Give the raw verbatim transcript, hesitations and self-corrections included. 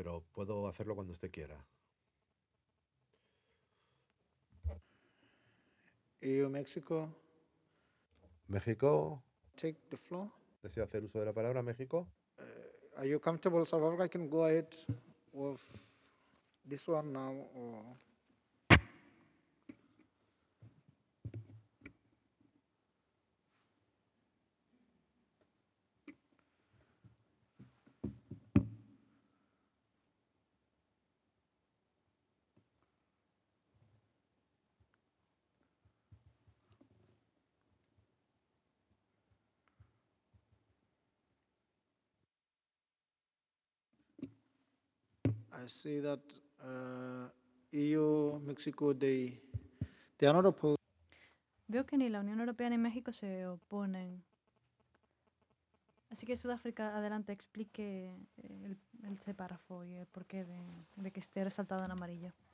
pero puedo hacerlo cuando usted quiera. E U, Mexico, México, take the floor. ¿desea hacer uso de la palabra México? Are you comfortable, South Africa? I can go ahead with this one now, or I see that uh, E U, Mexico, they they are not opposed. Veo que ni la Unión Europea ni México se oponen. Así que Sudáfrica, adelante, explique eh, el, ese párrafo y el porqué de, de que esté resaltado en amarillo.